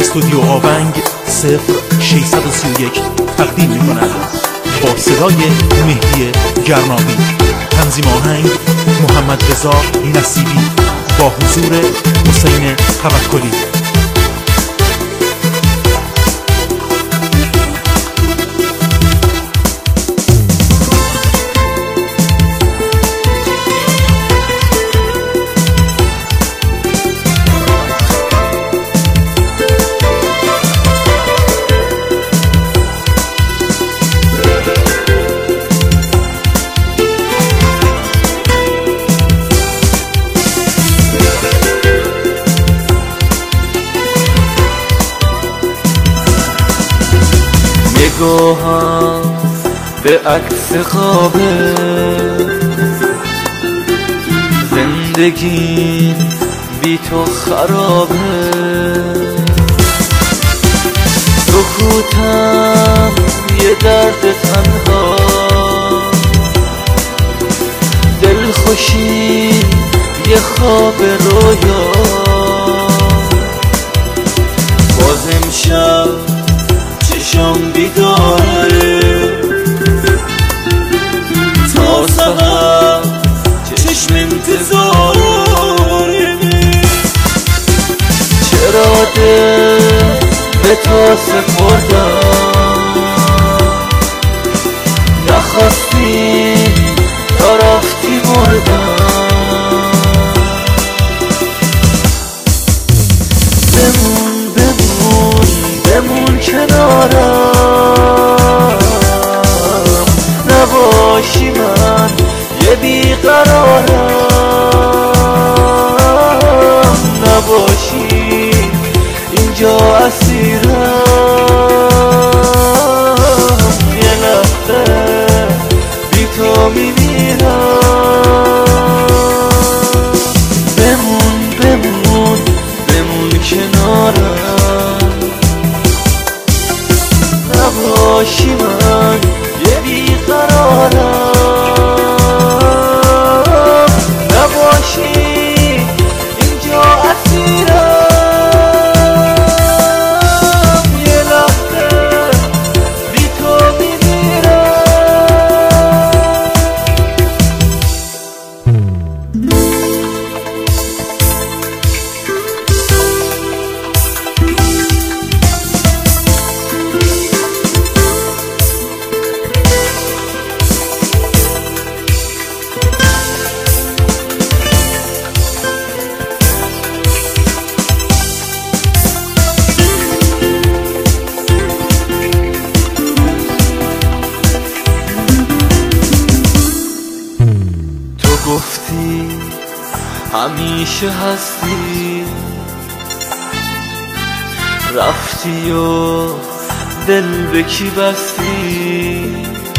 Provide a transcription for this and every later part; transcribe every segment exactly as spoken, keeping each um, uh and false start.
استودیو آونگ صفر ششصد و سی و یک تقدیم می کند با صدای مهدی گرناوی، تنظیم آهنگ محمد رضا نصیبی با حضور حسین توکلی. نگاهم به عکس خوابه، زندگی بی تو خرابه، سکوتم یه درد تنها، دلخوشی یه خواب رویا، باز امشب چشم بیداره تا سحر، چشم انتظاره، چرا دل به تو سپردم، نخواستی تا رفتی مردم، بمون بمون بمون کنارم، نباشی من یه بیقرارم، نباشی اینجا اسیرم، یه لحظه بی تو میمیرم، بمون بمون بمون کنارم، نباشی من یه بیقرارم، نباشی اینجا اسیرم، یه لحظه بی تو میمیرم. گفتی همیشه هستی، رفتی و دل به کی بستی،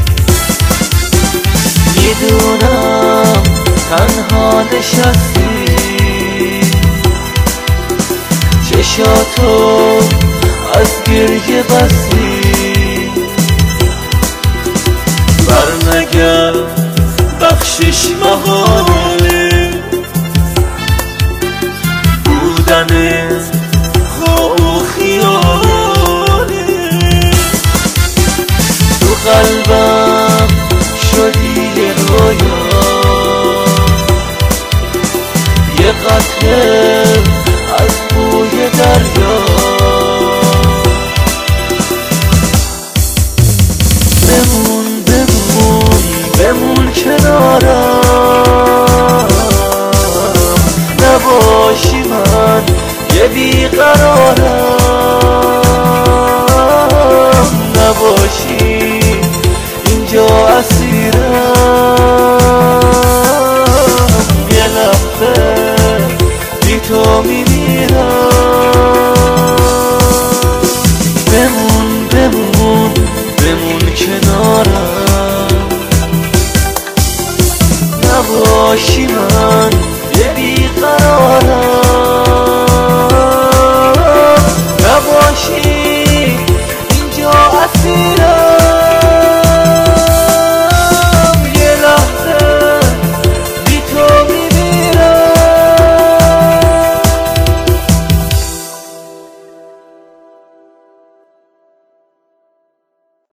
میدونم تنها نشستی، چشاتو از گریه بستی، برنگرد بخشش محاله، بودن خواب و خیاله، تو قلبم شدی یه رویا، یه قطره از بوی دریا، بمون بمون بمون کنارم، نباشی من یه بیقرارم، نباشی اینجا اسیرم، یه لحظه بی تو میمیرم.